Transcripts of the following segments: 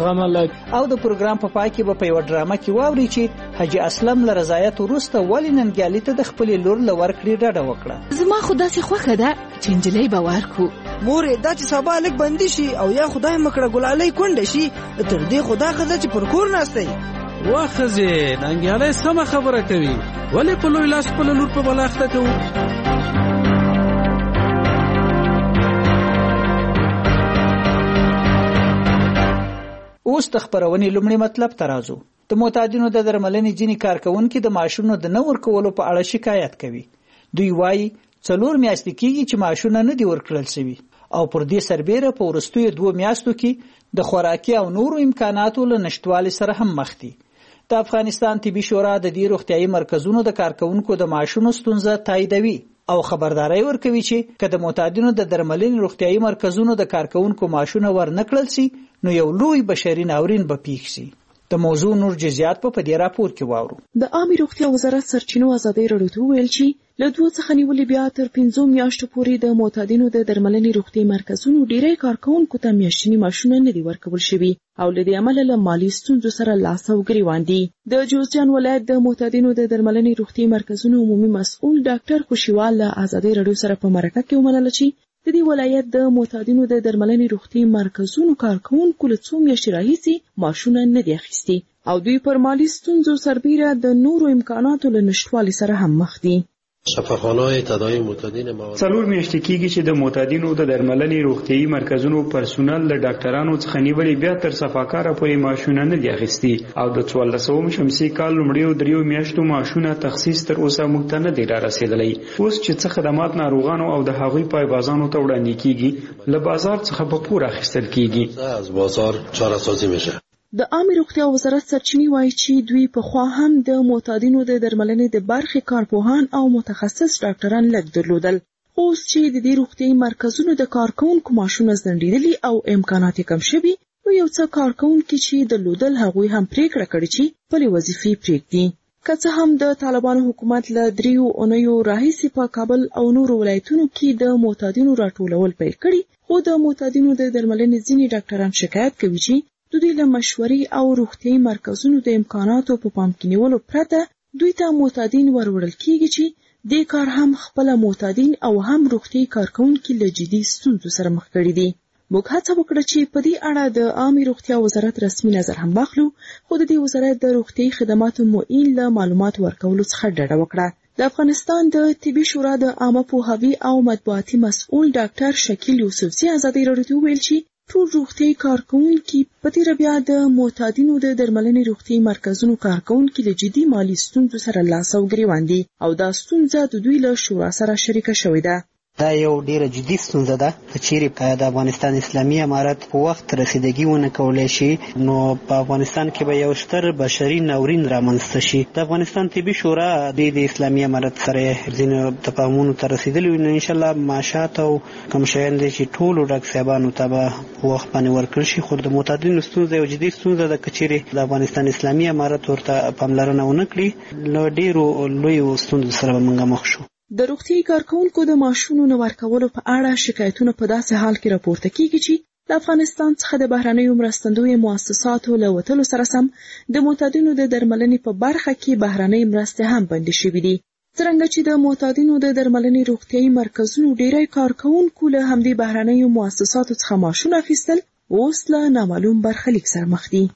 غمه لګ. او د پروګرام په پای کې به په یو ډرامه کې واوري چې حاجی اسلم له رضایت وروسته ولې ننګیالي ته د خپلې لور له ورکړې ډډه وکړه. زما خو داسې خوښه ده چې نجلۍ به ورکړو. مورې دا چې سبا لږ بندي شي او یا خدای مکړه ګلالۍ کونډه شي تر دې خدا ښځه چې پر کور ناسته وي. وا ښځې ننګیالۍ سمه خبره کوي، ولې په لوی لاس خپله لور په بلا اخته کوو؟ اوس د خپرونې لومړی مطلب ته راځو. د معتادینو د درملنې ځینې کارکوونکي د معاشونو د نه ورکولو په اړه شکایت کوي. دوی وایي 4 میاشتې کېږي چې معاشونه نه دي ورکړل شوي او پر دې سربیره په وروستیو 2 میاشتو کې د خوراکي او نورو امکاناتو له نشټوالي سره هم مخ دي. د افغانستان طبي شورا د دې روغتیايي مرکزونو د کارکوونکو د معاشونو ستونزه تاییدوي او خبرداري ورکوي چې که د معتادینو د درملنې روغتیايي مرکزونو د کارکوونکو معاشونه ورنکړل شي نو یو لوی بشري ناورین به پیښ شي. د موضوع نور جزئیات په دې راپور کې واورو. د عامه روغتیا وزارت سرچینو ازادي راډیو ته ویل چې له 2 څخه نیولې بیا تر 5 میاشتو پورې د معتادینو د درملنې روغتیايي مرکزونو ډیری کارکوونکو ته میاشتنی معاشونه نه دي ورکول شوي او له دې امله له مالی ستونزو سره لاس او ګریوان دي. د جوزجان ولایت د معتادینو د درملنې روغتیايي مرکزونو عمومي مسؤل ډاکټر خوشیوال له ازادي راډیو سره په مرکه کې ومنله چې د دې ولایت د معتادینو د درملنې روغتیايي مرکزونو کارکوونکو له 2 میاشتې راهیسې معاشونه نه دي اخیستي او دوی پر مالی ستونزو سربیره د نورو امکاناتو له نشټوالي سره هم مخ دي. شفاخانه‌های تداوی معتادین 4 میاشتې کېږي چې د معتادینو د درملنې روغتیايي مرکزونو پرسونل له ډاکټرانو څخه نیولې بیا تر صفاکاره پورې معاشونه نه دي اخیستي او د 14 شمسي کال لومړیو 3 میاشتو معاشونه تخصیص تر اوسه موږ ته نه دی را رسیدلی. اوس چې څه خدمات ناروغانو او د هغوی پایبازانو ته وړاندې کیږي له بازار څخه په پور اخیستل کیږي. از بازار چاره سازی میشه. د عامه روغتیا وزارت سرچینې وایي چې دوی په خوا هم د معتادینو د درملنې د برخې کارپوهان او متخصص ډاکټران لږ درلودل. اوس چې د دې روغتیايي مرکزونو د کارکوونکو معاشونه ځنډېدلي او امکانات کم شوي نو یو څه کارکوونکي چې درلودل هغوی هم پریکړه کړې چې خپلې وظیفې پرېږدي. که څه هم د طالبانو حکومت له 3 اونیو راهیسې په کابل او نورو ولایتونو کې د معتادینو راټولول پیل کړي خو د معتادینو د درملنې ځینې ډاکټران شکایت کوي چې دوی له مشورې او روغتیايي مرکزونو د امکاناتو په پام کې نیولو پرته دوی ته معتادین وروړل کیږي چې دې کار هم خپل معتادین او هم روغتیايي کارکوونکي له جدي ستونزو سره مخ کړي دي. موږ هڅه وکړه چې په دې اړه د عامه روغتیا وزارت رسمي نظر هم واخلو خو د دې وزارت د روغتیايي خدماتو معین له معلومات ورکولو څخه ډډه وکړه. د افغانستان د طبي شورا د عامه پوهاوي او مطبوعاتي مسؤل ډاکټر شکیل یوسفزي ازادي راډیو ته ویل چې ټول روغتیايي کارکوونکي په تیر بیا د معتادینو د درملنې روغتیايي مرکزونو کارکوونکي له جدي مالی ستونزو سره لاس او ګریوان دي او دا ستونزه د دوی له شورا سره شریکه شوې ده. دا یو ډیره جدي ستونزه ده چې د افغانستان اسلامي امارت په وخت رسیدګي ونه کولای شي نو په افغانستان کې به یو ستر بشري ناورین رامنځته شي. د افغانستان طبي شورا د اسلامي امارت سره ځینې تفاهمونو ته رسیدلی نو ان شاء الله معاشات او کوم شیان دي چې ټول ډاکټر صاحبانو ته به وخت باندې ورکړل شي. خو د معتادینو ستونزه یو جدي ستونزه ده چې د افغانستان اسلامي امارت ورته پاملرنه ونه کړي نو ډیرو لوی ستونزو سره موږ مخ شو. د روغتیايي کارکوونکو د معاشونو نه ورکولو په اړه شکایتونه په داسې حال کې راپورته کیږي چې د افغانستان څخه د بهرنیو مرستندویو مؤسساتو له وتلو سره سم د معتادینو د درملنې په برخه کې بهرنۍ مرستې هم بندې شوې دي. څرنګه چې د معتادینو د درملنې روغتیايي مرکزونو ډیری کارکوونکو له همدې بهرنیو مؤسساتو څخه معاشونه اخیستل اوس له نامعلوم برخلیک سره مخ دي.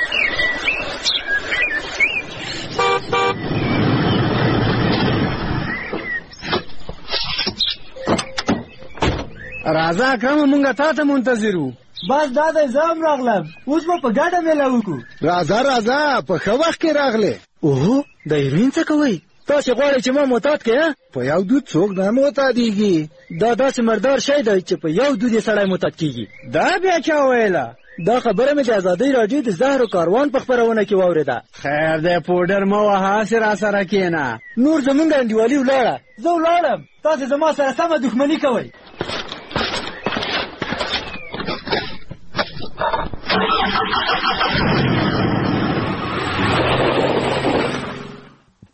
راځه اکرم مونږه تا ته منتظر وو. بس دا د زام راغلم اوس په ګډه میله وکړو. راځه په ښه وخت کې راغله. اوه د هیروین څه کوي؟ تاسو غواړئ چې ما معتاد کړئ؟ په یو دود څوک نه معتادیږي. دا داسې مردار شی دی چې په یو دود یې سړی معتاد کیږي. دا بیا چا ویله؟ دا خبره مې د ازادۍ راډیو د زهرو کاروان په خپرونه کې واورېده. خیر دی پوډر مه وهه هسې راسره کښېنه. نور زمونږ انډیوالي ولاړه زه ولاړم تاسې زما سره سمه دښمني کوئ. د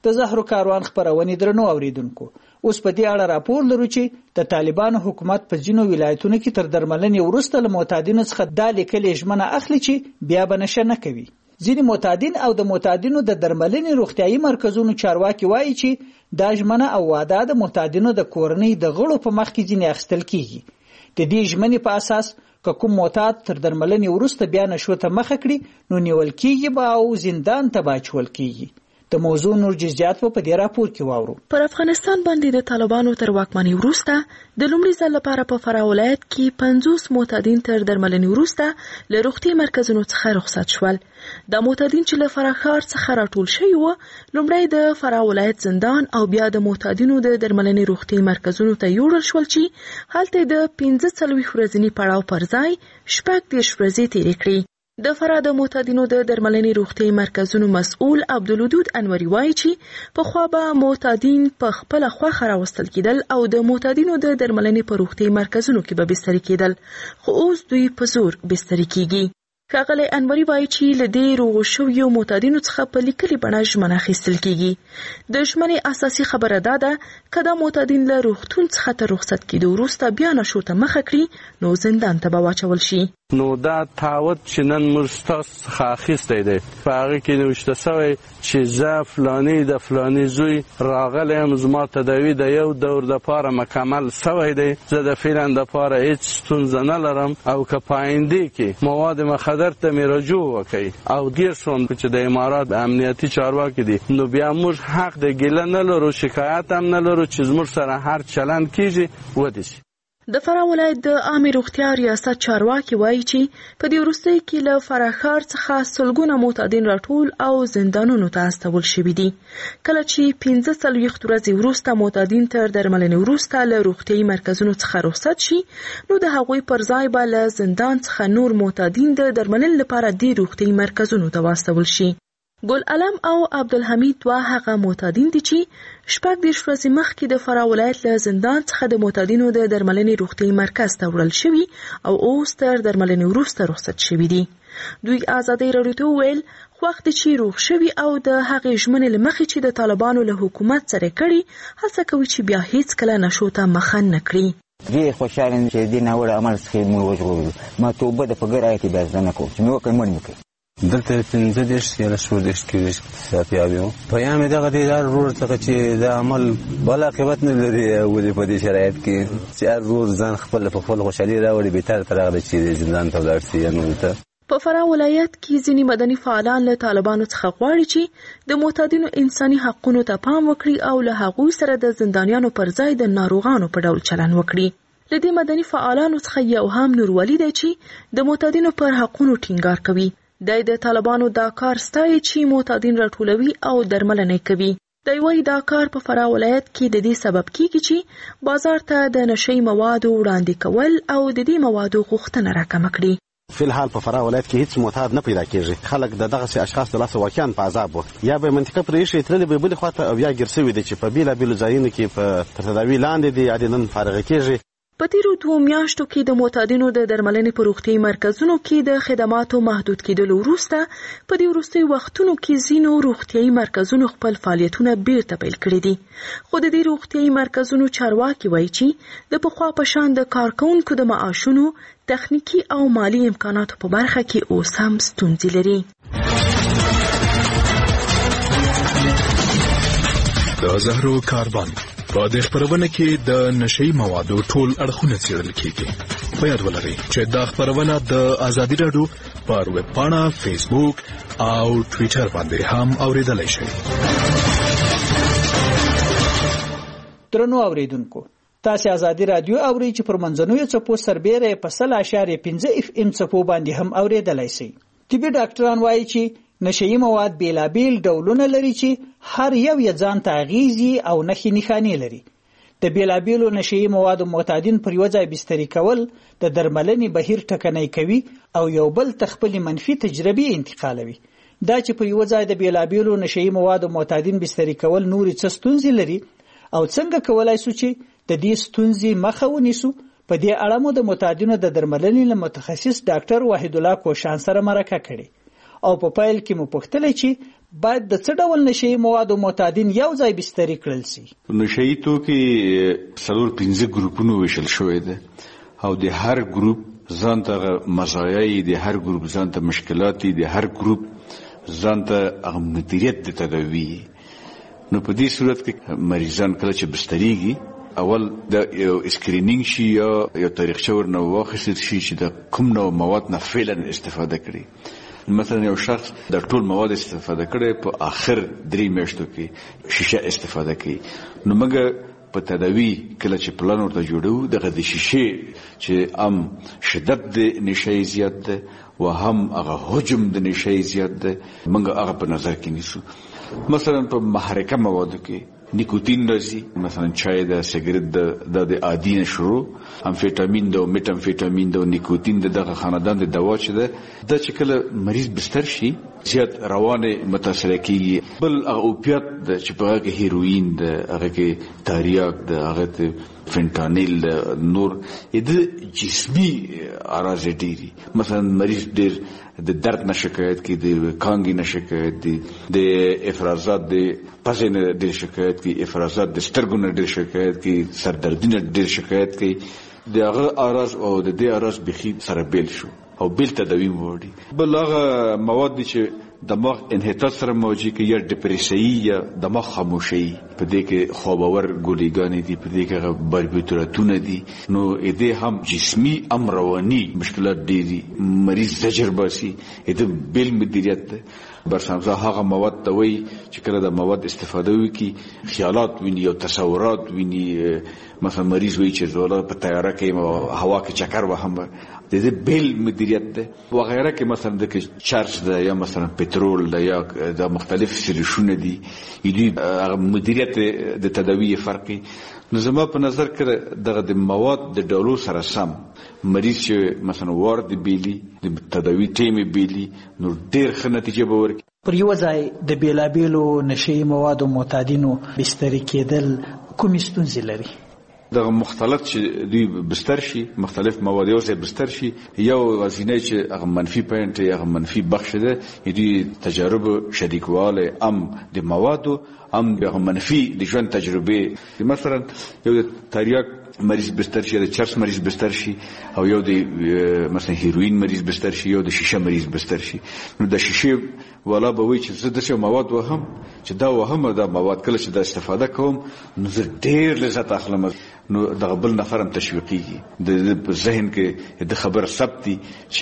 د زهرو کاروان خپرونې درنو اوریدونکو، اوس په دې اړه راپور لرو چې د طالبانو حکومت په ځینو ولایتونو کې تر درملنې وروسته له معتادینو څخه دا لیکلې ژمنه اخلي چې بیا به نشه نه کوي. ځینې معتادین او د معتادینو د درملنې روغتیايي مرکزونو چارواکي وایي چې دا ژمنه او وعده د معتادینو د کورنۍ د غړو په مخ کې ځینې اخیستل کیږي. د دې ژمنې په اساس که کوم معتاد تر درملنې وروسته بیا نشو ته مخه کړي نو نیول کیږي به او زندان ته به اچول کیږي. د موضوع نور جزئیات په دې راپور کې واورو. پر افغانستان باندې د طالبانو تر واکمنۍ وروسته د لومړي ځل لپاره په فراه ولایت کې 50 معتادین تر درملنې وروسته له روغتي مرکزونو څخه رخصت شول. د معتادین چې له فراه ښار څخه راټول شوي وو لومړی د فراه ولایت زندان او بیا د معتادینو د درملنې روغتي مرکزونو ته یوړل شول چې هلته د 15 ورځني پړاو پر ځای 14 ورځې تیرې کړې. د فراه د معتادینو د درملنې روغتي مرکزونو مسؤل عبدالودود انوري وایي چې پخوا به معتادین په خپله خوښه راوستل کېدل او د معتادینو د درملنې په روغتي مرکزونو کې به بستري کېدل، خو اوس دوی په زور بستري کېږي. ښاغلی انوري وایي چې له دې روغو شویو معتادینو څخه په لیکلې بڼه ژمنه اخیستل کېږي. د ژمنې اساسي خبره دا ده که دا معتادین له روغتون څخه تر رخصت کېدو وروسته بیا نشو ته مخه کړي نو زندان ته به واچول شي. نو دا تعهد چې نن موږ ستاسو څخه اخیستی دی په هغه کې نوشته سوی چې زه فلاني د فلاني زوی راغلی یم، زما تداوي د یو دور دپاره مکمل سوی دی، زه د فعلا دپاره هیڅ ستونزه نه لرم او که په آینده کې مواد مخدر ته مې رجوع وکړي او ګیر شوم چې د امارات امنیتي چارواکي دي نو بیا موږ حق د ګیله نه لرو، شکایت هم نه لرو چې زموږ سره هر چلند کیږي ودې شي. د فراه ولایت د عامې روغتیا ریاست چارواکي وایي چې په دې وروستیو کې له فراه ښار څخه سلګونه معتادین راټول او زندانونو ته استول شوي دي. کله چې 15 ورځې وروسته معتادین تر درملنې وروسته له روغتیايي مرکزونو څخه رخصت شي نو د هغوی پر ځای به له زندان څخه نور معتادین د درملنې لپاره دې روغتیايي مرکزونو ته واستول شي. ګل علم او عبدالحمید دوه هغه معتادین دي چې 14 ورځې مخکې د فراه ولایت له زندان څخه د معتادینو د درملنې روغتیايي مرکز ته وړل شوي او اوس تر درملنې وروسته رخصت شوي دي. دوی ازادۍ راډیو ته وویل خوښ دي چې روغ شوي او د هغې ژمنې له مخې چې د طالبانو له حکومت سره کړي هڅه کوي چې بیا هیڅکله نشو ته مخه نه کړي. ډېر خوشحاله یم چې دې ناوړه عمل څخه موږ وژغورلو. ما توبه د په ګر آیت بیا زده نه کوم چې مې وکړ مړ مې کړي. دلته 15 یا 16 کې ساتیابي وو. پیام یې دغه دی دا ورور څخه چې دا عمل بل عاقبت نه لري ولې په دې شرایط کې چې هر ورور ځان خپل په خپل خوشحالي راوړي بهتر تر هغه چې زندان ته ولاړ شي. نو ته په فراه ولایت کې ځینې مدني فعالان له طالبانو څخه غواړي چې د معتادینو انساني حقونو ته پام وکړي او له هغوی سره د زندانیانو پر ځای د ناروغانو په ډول چلند وکړي. له دې مدني فعالانو څخه یو هم نورولي دی چې د معتادینو پر حقونو ټینګار کوي. د طالبانو دا کار ستایي چې معتادین راټولوي او درملنه کوي. دی وايي دا کار په فراه ولایت کې د دې سبب کیږي چې بازار ته د نشي موادو وړاندې کول او د دې موادو غوښتنه راکمه کړي. فی الحال په فراه ولایت کې هیڅ معتاد نه پیدا کیږي. خلک د دغه اشخاص د لاسه واقعا په عذاب وو، یا به منطقه پرې شي ترلې به بل خواته او یا ګرځوي دي چې په بیلابیلو ځایونو کې په تداوی لاندې دي یا نن فارغ کیږي. په تیرو 2 میاشتو کې د معتادینو د درملنې په روغتیايي مرکزونو کې د خدماتو محدود کېدلو وروسته په دې وروستیو وختونو کې ځینو روغتیايي مرکزونو خپل فعالیتونه بیرته پیل کړي دي. خو د دې روغتیايي مرکزونو چارواکي وایي چې د پخوا په شان د کارکوونکو د معاشونو، تخنیکی او مالی امکاناتو په برخه کې اوس هم ستونزې لري. د زهرو کاروان په دې خبرونه کې د نشي موادو ټول اړخونه څېړل کیږي. په یاد ولرئ چې دا خبرونه د ازادي راډیو پر ویب پاڼه، فیسبوک او ټویټر باندې هم اوریدلای شئ. درنو اوریدونکو، تاسو ازادي راډیو اورئ چې پر منځنوي څپو سربېره په 100.5 FM څپو باندې هم اوریدلای شئ. طبي ډاکټران وایي چې نشئی مواد بیلابیل ډولونه لري چې هر یو یې ځان ته اغیزي او نښې نښانې لري. د بیلابیلو نشئی موادو معتادین پر یو ځای بستري کول د درملنې بهیر ټکنی کوي او یو بل ته خپلې منفي تجربې انتقالوي. دا چې په یو ځای د بیلابیلو نشئی موادو معتادین بستري کول نورې څه ستونزې لري او څنګه کولای شو چې د دې ستونزې مخه ونیسو، په دې اړه مو د معتادینو د درملنې له متخصص ډاکټر وحید الله کوشان سره مرکه کړې او په پایل کې مو پوښتلې چې باید د څه ډول نشي موادو معتادین یو ځای بستري کړل شي؟ نشي توکي 4-5 ګروپونو ویشل شوی دی او د هر ګروپ ځان ته مزایای دي، هر ګروپ ځان ته مشکلات دي، هر ګروپ ځان ته مدیریت د تداوی. نو په دې صورت کې مریضان کله چې بستریږي اول د یو اسکرینینګ شي یا یو تاریخچه ورنه واخیستل شي چې د کوم نوع مواد نه فعلا استفاده کړي. مثلا یو شخص د ټول مواد استفاده کړي په آخر 3 میاشتو کې شیشه استفاده کوي، نو موږ په تداوی کله چې پلان ورته جوړو دغه د شیشه چې شدت د نشي زیات ده و هم هغه حجم د نشي زیات ده موږ هغه په نظر کې نیسو. مثلا په محرکه موادو کې نیکوتین راځي، مثلا چای ده، سیګریټ ده، د عادي نشرو، امفیټامین ده، میټ امفیټامین ده، نیکوتین ده، دغه خاندان د دوا چې ده د چې کله مریض بستر شي زیات روانه متاثر کیږي. بل هغه اوپیات ده چې په هغه هیروین ده، هغه کې تاریاک ده، هغه ته فنټانیل ده، نور د جسمی اراز ډیری. مثلا مریض ډیر د درد نه شکایت کوي، د کانګي نه شکایت دي، د افرازات د پزې نه ډیر شکایت کوي، افرازات د سترګو نه ډیر شکایت کوي، سردردي نه ډیر شکایت کوي. د هغه اراز او د دې اراز بخي سره بیل شو او بیل تداوی وړي. بل هغه مواد دي چې دماغ انحطاط سره موجي کې یا ډیپریسي یا دماغ خاموشي، په دې کې خوابور ګولیګانې دي، په دې کې باربیتوراتونه دي. نو دې هم جسمی ام رواني مشکلات دي، مریض زجر باسي، دې بیل مدیریت ده. برسامزا هغه مواد ته وایي چې کله د مواد استفاده وکړي خیالات ویني او تصورات ویني. مثلا مریض وایي چې زولا په تیاره کې هوا کې چکر وهم، د دې بیل مدیریت ده وغیره کې. مثلا د چارج ده یا مثلا پټرول ده یا د مختلف سلیشونه دي، هغه مدیریت د تداوی فرقي. نو زما په نظر کې دغه د مواد د ډولو سره سم مریض چې مثلا وارد بیلی د تداوی ټیم بیلی نو ډیر ښه نتیجه به ورکړي. پر یو ځای د بیلابیلو نشي موادو معتادینو بستري کېدل کومې ستونزې لري؟ دغه مختلط چې دوی بستر شي، مختلف مواد یو ځای بستر شي، یو وزینه چې هغه منفي پوینټ یا هغه منفي بخش ده، دوی تجارب شریکواله د موادو د منفي د ژوند تجربه. مثلا یو د تریاک مریض بستر شي، د چرس مریض بستر شي، او یو د مثلا هیروین مریض بستر شي، یو د شیشه مریض بستر شي. نو د شیشه والا به وایي چې زه داسې مواد وهم چې دا وهم دا مواد کله چې دا استفاده کوم نو زه ډېر لذت اخلم. نو دغه بل نفر هم تشویقیږي، د ذهن کې د خبر ثبتي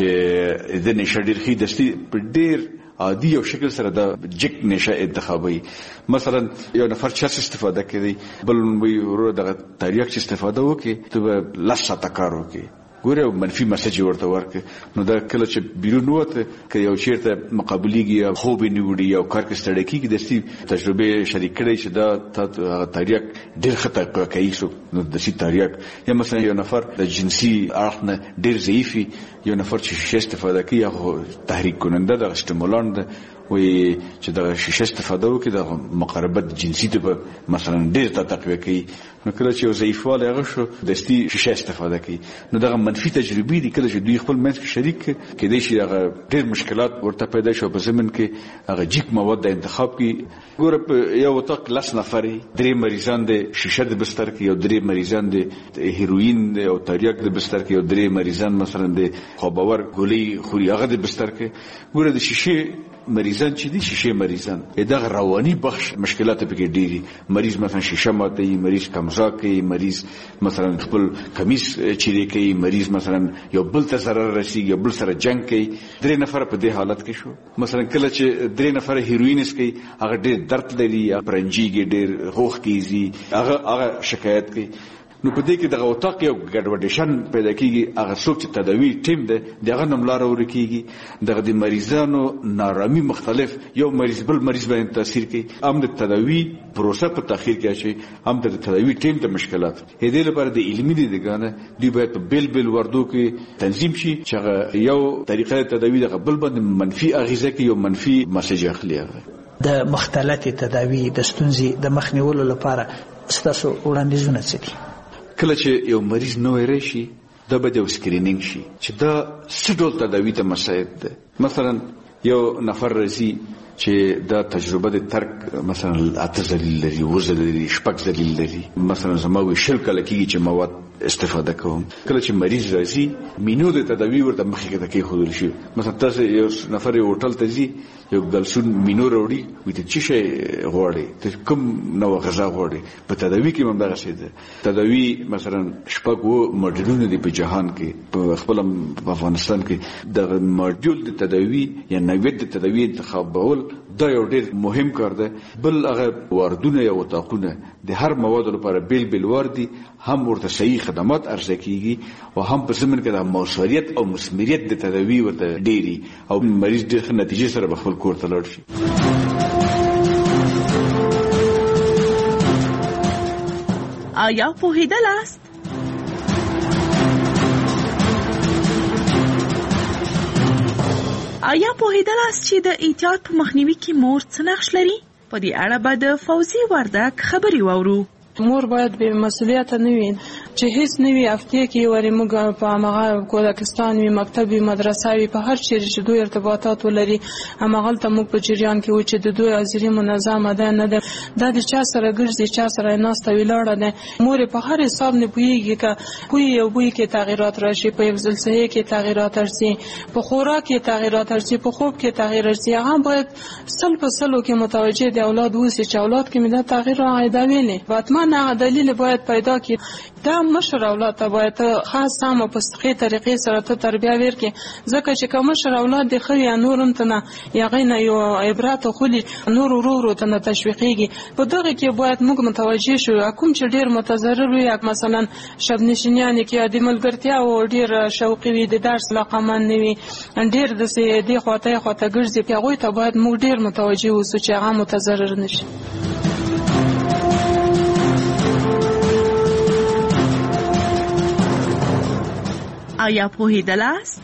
چې د نشه ډېر ښې دستي په ډېر عادي او شکل سره د جک نشه انتخابي. مثلا یو نفر چرس استفاده کوي، بل وی ورو دغه تاریخ چې استفاده وکي ته لاسه تکار وکي، ګوره منفي مسج ورته ورکه. نو دا کله چې بیرون وته که یو چیرته مقابلېږي یا خوب نیوړي یا کار کې ستړی کېږي، دستي تجربه شریک کړي چې دا تاریخ ډېر خطر کوي شو. نو د سي تاریخ یا مثلا یو نفر د جنسي اړخ نه ډېر ضعیفي، یو نفر چې شیشه استفاده کوي هغه تحریک کننده د استیمولان ده، وي چې د شیشه استفاده وکړي د مقاربت جنسي ته مثلا ډېر تقویه کوي. نو کله چې یو ضعیفوالی هغه شو دستي شیشه استفاده کوي. نو دغه منفي تجربې دي کله چې دوی خپل منځ کې شریک کېدای شي هغه ډېر مشکلات ورته پیدا شي په ضمن کې هغه جیک مواد د انتخاب کې. ګوره په یو اتاق 10 نفر 3 مریضان د شیشه د بستر کې، او 3 مریضان د هیروین او تریاک د بستر کې، او 3 مریضان مثلا د خوابور ګولۍ خوري هغه د بستر کې. ګوره د شیشه مریضان چې دي شیشه مریضان دغه رواني بخش مشکلات پکې ډېری. مریض مثلا شیشه ماتوي، مریض کمزا کوي، مریض مثلا خپل کمیس چیرې کوي، مریض مثلا یو بل ته ضرر رسیږي، یو بل سره جنگ کوي. 3 نفر په دې حالت کې شو. مثلا کله چې 3 نفر هیروینس کوي هغه ډېر درد لري، پرنجيږي، ډېر خوخ کیږي، هغه شکایت کوي. نو په دې کې دغه اتاق یو ګډوډیشن پیدا کیږي. هغه څوک چې تداوی ټیم ده دغه نملار ورکیږي، دغه د مریضانو نارامي مختلف یو مریض بل مریض باندې تاثیر کوي. هم د تداوی پروسه په تاخير کې شي، هم د تداوی ټیم ته مشکلات. دې لپاره د علمي دیګانه دی باید په بل وردو کې تنظیم شي چې یو طریقه تداوی دغه بل باندې منفي اغیزه کوي، یو منفي مسج اخلي. د مختلط تداوی د ستونزې د مخنیولو لپاره ستاسو وړاندیزونه څه دي؟ کله چې یو مریض نوې راشي دا به د سکرینینګ شي چې دا څه ډول تداوی ته مساعد ده. مثلا یو نفر راځي چې دا تجربه د ترک مثلا 8 ذلیل لري، 9 ذلیل لري، 10 ذلیل لري. مثلا زما وی شل کله کېږي چې مواد استفاده کوم. کله چې مریض راځي مینو د تداوی ورته مخکې کې خودل شي. مثلا تاسو یو نفر یو هوټل ته ځي، یو ګلسون مینو وروړي، وي ته چی شي غواړي، ته کوم نو غذا غواړي. په تداوی کې هم دغه شی ده. تداوی مثلا 6 ماډیولونه دي په جهان کې، په خپل افغانستان کې د ماډیول د تداوی یا نوید د تداوی انتخابول دا یو ډېر مهم کار ده. بل هغه واردونه یا وطاقونه د هر مواد لپاره بیل وار دي، هم ورته صحیح خدمات عرضه کیږي او هم په زمين کې د موثریت او مسمریت د تداوی ورته ډېری او مریض ډېر نتیجه سره به خپل کور ته لاړ شي. آیا پوهیدلاست؟ آیا پوهیدلاست چې د احتیاط په مخنیوي کې مور څه نقش لري؟ په دې اړه به د فوزي وردک خبرې واورو. مور باید به مسؤلیت نه وي چې هیڅ نه وي هفته کې ورې موږ په هغه کودکستان وي، مکتب وي، مدرسه وي، په هر چیرې چې دوی ارتباطات ولري همغلته موږ په جریان کې و چې د دوی حاضري منظمه ده نه ده. دا د چا سره ګرځي، چا سره ناسته ولاړه ده. مور په هر حساب نه پوهېږي که بوی او بوی کې تغیرات راشي، په حفظ الصحه کې تغیرات راشي، په خوراک کې تغیرات راشي، په خوب کې تغیر راشي. هغه باید سل په سلو کې متوجه د اولاد اوسي چې اولاد کې مې دا تغیر راغی ویني. باتمن هغه دلیل باید پیدا کړي. دا مشر اولاد ته باید خاص سم په صحیح طریقې سره ته تربیه ورکړي، ځکه چې کوم مشر اولاد د خو یا نورم ته نه یغینه یو عبرت خولي نور ورو ته نه تشویقيږي. په دغه کې باید موږ متوجه شو کوم چې ډیر متضرر وي، مثلا شب نشینیان کې د ملګرتیا او ډیر شوقي وي، د درس لقمان نه وي، ډیر د سي د خواته ګرځي، هغه ته باید موږ ډیر متوجه اوسو چې هغه متضرر نشي. آیا پوهیدلاست؟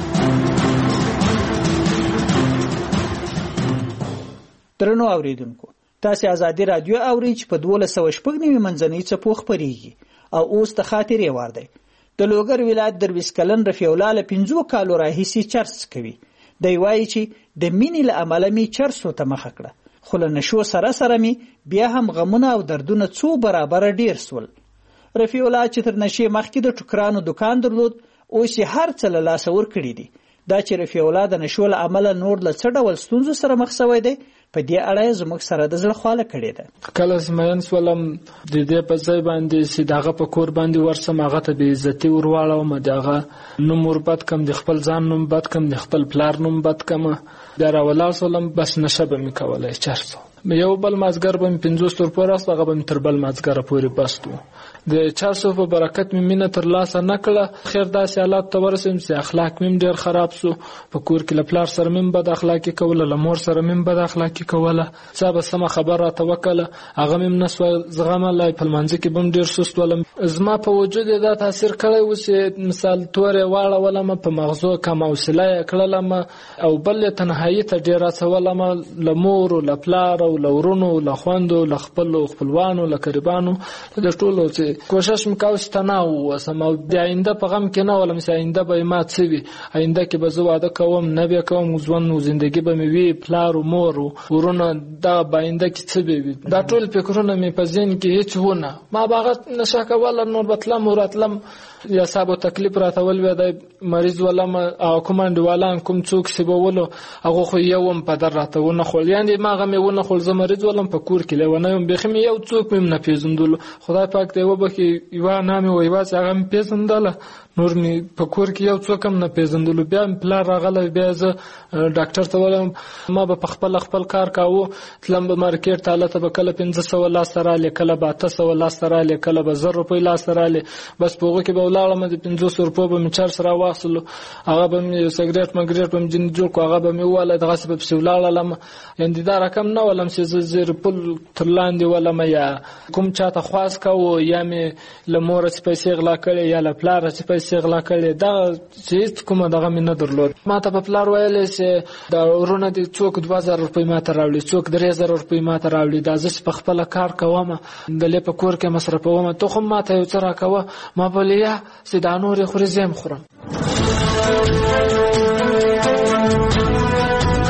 درنو اوریدونکو، تاسو ازادي رادیو اورئ چې په 1290 منځنۍ څپو خپرېږي او اوس ته خاطرې واردی. د لوګر ولایت درویش کلن رفیع الله له 15 کالو راهیسي چرس کوي. دی وایي چې د مینې له امله می چرسو ته مخه کړه، خو له نشو سره می بیا هم غمونه او دردونه څو برابر ډیر سول. رفیع الله چې تر نشي مخکې د ټوکرانو دکان درلود، اوس یې هر څه له لاسه ورکړي دي. دا چې رفیع الله د نشو له امله نور له څه ډول ستونزو سره مخ شوی دی، په دې اړه زموږ سره د زړه خواله کړې ده. کله سمین سولم د دې په ځای باندې چې دغه په کور باندې ورسم، هغه ته به عزتي ورواړم، دغه نوم وربد کم، د خپل ځان نوم بد کم، د خپل پلار نوم بد کم. دا راولا سولم بس نشه به مې کولای چرسو. یو بل مازګر به 50 روپۍ راست، هغه به تر بل مازګر پورې بستو. د چرسو په برکت مې مینه تر لاسه نه کړه. خیر داسې حالات ته ورسېم چې اخلاق مې ډېر خراب سو. په کور کې له پلار سره مې بد اخلاقي کوله، له مور سره مې بد اخلاقي کوله. څه به سمه خبره راته وکړه، هغه مې نه سوه زغملی. په لمانځه کې به م ډېر سست ولم. زما په وجود یې دا تاثیر کړی و چې مثال تور یې واړولم، په مغزو کم حوصله یې کړلم، او بل یې تنهایي ته ډېر هڅولم، له مور او له پلار او له ورونو، له خویندو، له خپلو خپلوانو، له قریبانو، د ټولو چې کوشش مې کاوه چې تنها واوسم او د آینده په غم کې نه ولم چې آینده به ما څه وي، آینده کې به زه واده کوم نه به کوم، ژوند او زندګي به مې وي، پلار او مور او ورونه، دا به آینده کې څه به وي. دا ټول فکرونه مې په ذهن کې هېڅ ونه. ما به هغه نشه کوله، نور به تلم او راتلم، یا صاحب تکلیف راته ولوي، د مریض ولم او کوم انډیوالان کوم څوک چې به ولو هغه خو یو هم په در راته ونه خوړ، یعنې ما هغه مې ونه خوړ. زه مریض ولم، په کور کې لیونی وم، بیخي مې یو څوک مې نه پېژندلو. خدای پاک ته یې وبخښي، یوه انا مې وه یوازې هغه مې پېژندله، نور مې په کور کې یو څوک هم نه پېژندلو. بیا مې پلار راغلی، بیا زه ډاکټر ته ولم. ما به په خپل کار کاوه، تلم به مارکېټ ته، هلته به کله 500 لاسته رالې، کله به 800 لاسته رالې، کله به 1000 روپۍ لاسته رالې. بس په هغو کې به ولاړم، د 500 روپۍ به مې چرس راواخیستلو، هغه به مې یو سګرېټ مګرېټ به مې ځینې جوړ کړو، هغه به مې ووهله، دغسې به پسې ولاړلم. یعنې دا رقم نه ولم چې زه زیر پل تر لاندې ولم، یا کوم چاته خواست کوو، یا مې له موره چې پیسې غلا کړې، یا له پلاره چې پیسې غلا کړې. دغه چې هېڅ کومه دغه مې نه درلود. ما ته په پلار ویلی چې دا ورونه دي څوک 2000 روپۍ ما ته راوړي، څوک 3000 روپۍ ما ته راوړي، دا زه چې په خپله کار کوم، دلې په کور کې مصرفوم، ته خو ما ته یو څه راکوه. ما به ویلې یا چې دا نورې خورې زه هم خورم.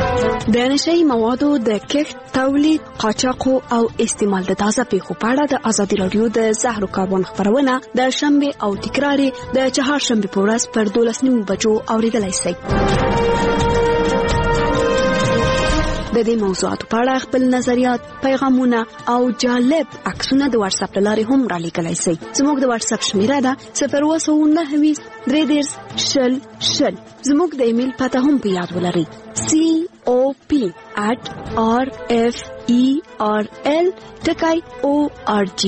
د نشئی موادو د کښت، تولید، قاچاق او استعمال د تازه پیښو په اړه د ازادي راډیو د زهر کاربن خبرونه د شنبه او تکرار د چهارشنبه په ورځ پر 12:09 بجو اوریدلای شئ. د دې موضوعاتو په اړه خپل نظریات، پیغامونه او جالب عکسونه د واتس اپ لارې هم را لیکلای شئ. زموږ د واتس اپ شمیره ده 029233000. زموږ د ایمیل پته هم په یاد ولرئ: cop@referl.org.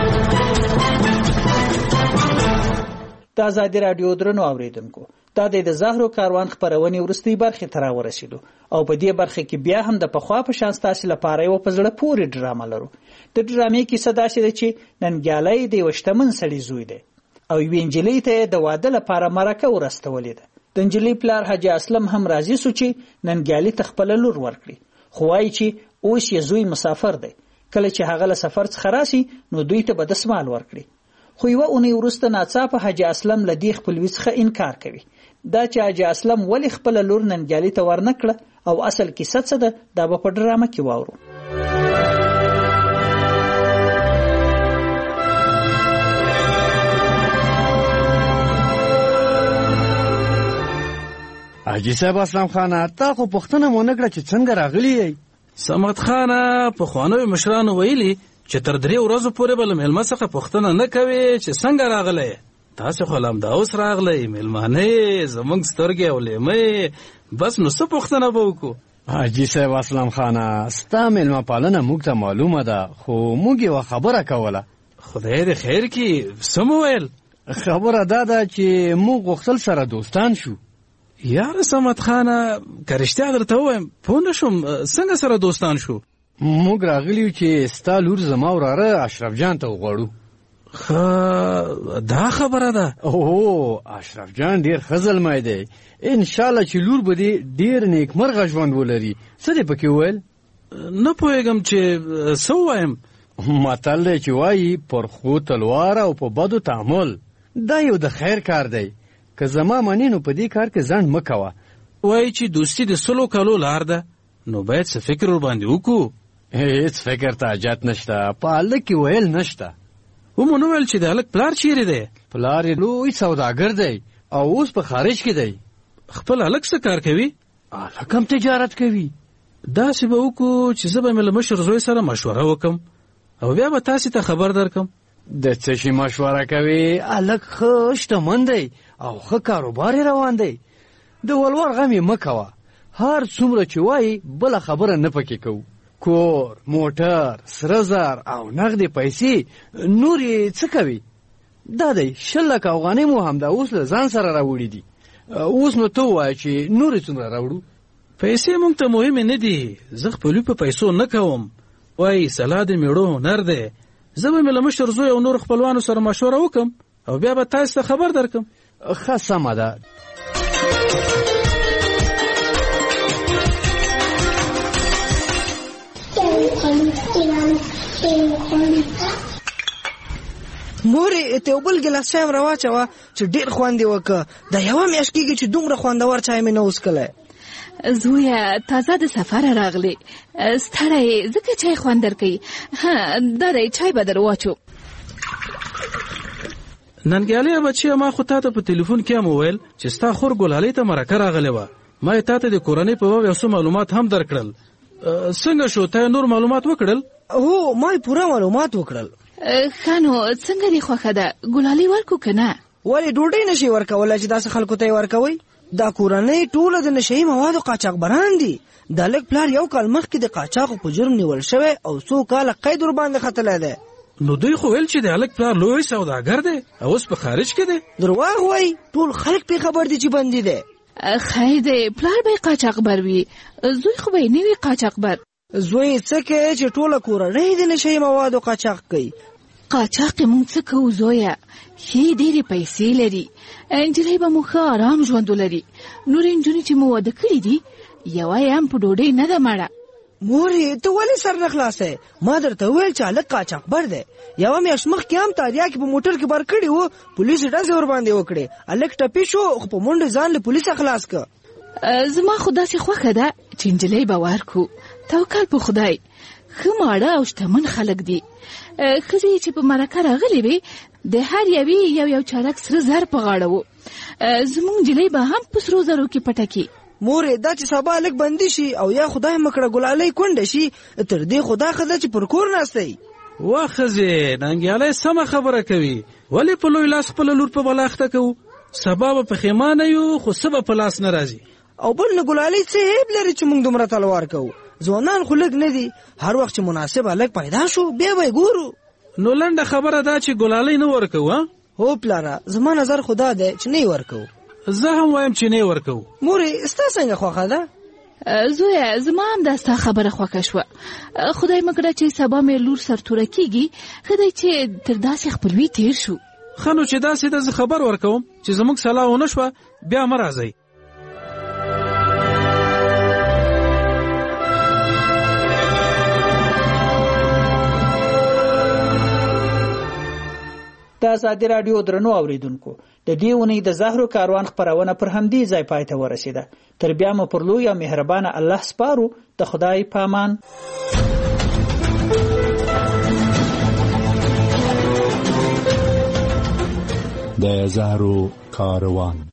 د ازادي راډیو درنو اوریدونکو، دا د زهرو کاروان خبرونه ورستۍ برخه تر ورسېدو او په دې برخه کې بیا هم د پخوا په شان ستاسو لپاره یو په زړه پورې ډرامه لرو. د ډرامې کیسه داسې ده چې ننګیالی د یو شتمن سړي زوی دی او یوې نجلۍ ته د واده لپاره مرکه ورستولې ده. د نجلۍ پلار حاجي اسلم هم راضي سو چې ننګیالي ته خپل لور ورکړي، خو وایي چې اوس یې زوی مسافر دی، کله چې هغه له سفر څخه راسي نو دوی ته به دسمال ورکړي. خو یوه اونۍ وروسته ناڅاپه حاجي اسلم له دې خپلوي څخه انکار کوي. دا چې حاجي اسلم ولې خپل لور ننګیالي ته ورنکړه او اصل کیسه څه ده، دا به په ډرامه کې واورو. حاجي صاحب اسلام خانه، تا خو پوښتنه مو نه کړه چې څنګه راغلی یې؟ صمد خانه، پخوانیو مشرانو ویلي چې تر 3 ورځو پورې به له مېلمه څخه پوښتنه نه کوي چې څنګه راغلی. تاسو خو همدا اوس راغلی، مېلمانه زموږ سترګې او لیمې، بس نو څه پوښتنه به وکړو؟ حاجي صاحب اسلام خانه، ستا مېلمه پالنه موږ ته معلومه ده، خو موږ یوه خبره کوله. خدای دې خیر کړي. څه مو ویل؟ خبره دا ده چې موږ غوښتل سره دوستان شو. یاره صمد خانه، که رښتیا درته ووایم پوه نه شوم، څنګه سره دوستان شو؟ موږ راغلیو چې ستا لور زما وراره اشرف جان ته وغواړو. دا خبره ده؟ اوه، اشرف جان ډیر ښه زلمی دی، انشاءالله چې لور به دې ډیر نیکمرغه ژوند ولري. څه دې پکې وویل؟ نه پوهېږم چې څه ووایم. متل دی چې وایي پر ښو تلوار او په بدو تعامل. دا یو د خیر کار دی، که زما منې نو په دې کار کې ځنډ مه کوه. وایي چې دوستي د 100 کالو لار ده، نو باید څه فکر ورباندې وکړو. هیڅ فکر ته حاجت نشته، په هلک کې ویل نشته. ومو نه ویل چې د هلک پلار چیرې دی؟ پلار یې لوی سوداګر دی او اوس په خارج کې دی. خپل هلک څه کار کوي؟ هلک هم تجارت کوي. داسې به وکړو چې زه به مې له مشر زوی سره مشوره وکړم او بیا به تاسې ته خبر درکم. د څه شي مشوره کوي؟ هلک ښه شتمن دی او ښه کاروبار یې روان دی. د ولور غم یې مه کوه، هر څومره چې وایي بله خبره نه پکې کوو. کور، موټر، سره زر او نغدې پیسې، نور یې څه کوي؟ دا دی 100 لکه افغانۍ مو همدا اوس له ځان سره راوړي دي. اوس نو ته ووایه چې نور یې څومره راوړو؟ پیسې موږ ته مهمې نه دي، زه خپلوي په پیسو نه کوم. وایي سلا د میړو هنر دی. زه به مې له مشر زوی او نور خپلوانو سره مشوره وکړم او بیا به تاسو ته خبر درکم. ښه سمه ده. مورې ته یو بل ګیلاس چای هم راواچوه چې ډېر خوند یې وکړه. دا یوه میاشت کېږي چې دومره خوندور چای مې نه وڅښلی. زویه، تازه د سفره راغلی، ستړی ځکه چای خوند درکوي. دا دی چای به در واچو. ننګیالي بچیه، ما خو تا ته په تلیفون کې هم وویل چې ستا خور ګلالۍ ته مرکه راغلی وه. ما یې تا ته د کورنۍ په باب یو څه معلومات هم درکړل. څنګه شو؟ تا نور معلومات وکړل؟ هو، ما یې پوره معلومات وکړل. ښه نو څنګه دې خوښه ده؟ ګلالۍ ورکو که نه؟ ولې ډوډۍ نشي ورکولی چې داسې خلکو ته یې ورکوئ؟ دا کورنۍ ټوله د نشهیي موادو قاچاقبران دي. د هلک پلار 1 کال مخکې د قاچاقو په جرم نیول شوی او 100 کاله قید ورباندې ختلی دی. نو دوی خو ویل چې د هلک پلار لوی سوداګر دی او اوس په خارج کې دی. درواغ وایي، ټول خلک پې خبر دي چې بندي دی. خیر دی، پلار به یې قاچاقبر وي، زوی خو به یې نه وي قاچاقبر. زوی څه کوي چې ټوله کورنۍ د نشهیي موادو قاچاق کوي؟ قاچاق یې موږ څه کوو زویه؟ ښې ډېرې پیسې لري، نجلۍ به مو ښه ارام ژوند ولري. نورې نجونې چې مو واده کړي دي یوه یې هم په ډوډۍ نه ده مړه. مورې ته ولې سر نه خلاصی؟ ما درته وویل چې هلک قاچاقبر دی. یوه میاشت مخکې هم تادیا کې په موټر کې بار کړي وو، پولیسو ډزې ورباندې وکړې. هلک ټپي شو خو په منډه ځان له پولیسه خلاص کړه. زما خو داسې خوښه ده چې نجلۍ به ورکو. توکل په خدای. ښه ماړه او شتمن خلک دي. ښځې چې په مرکه راغلې وې د هر یوې یو چارک سره زر په غاړه و. زموږ نجلۍ به هم په سرو زرو کې پټه کړي. مورې دا چې سبا لږ بندي شي او یا خدای مکړه ګلالۍ کونډه شي تر دې خدا ښځه چې پر کور ناستی. وا ښځې ننګیالی سمه خبره کوي. ولې په لوی لاس خپله لور په بلا اخته کوو؟ سبا به پښیمانه یو خو څه به په لاس نه راځي. او بل نه ګلالۍ څه عیب لري چې موږ دومره تلوار کوو؟ ځوانان خو لږ نه دي. هر وخت چې مناسب هلک پیدا شو بیا به یې ګورو. نو لنډه خبره دا چې ګلالۍ نه ورکوو. هو پلاره زما نظر خو دا دی چې نه یې ورکوو. زه هم وایم چې نه یې ورکوو. مورې ستا څنګه خوښه ده؟ زویه زما هم دا ستا خبره خوښه شوه. خدای مکړه چې سبا مې لور سرتوره کېږي. ښه دی چې تر داسې خپلوي تېر شو. ښه نو چې داسې ده زه خبر ورکوم چې زموږ سلا ونه شوه بیا مه راځئ. د ازادي راډیو درنو اوریدونکو د دې اونۍ د زهرو کاروان خپرونه پر همدې ځای پای ته ورسېده. تر بیا مو پر لوی او مهربانه الله سپارو. د خدای پامان. د زهرو کاروان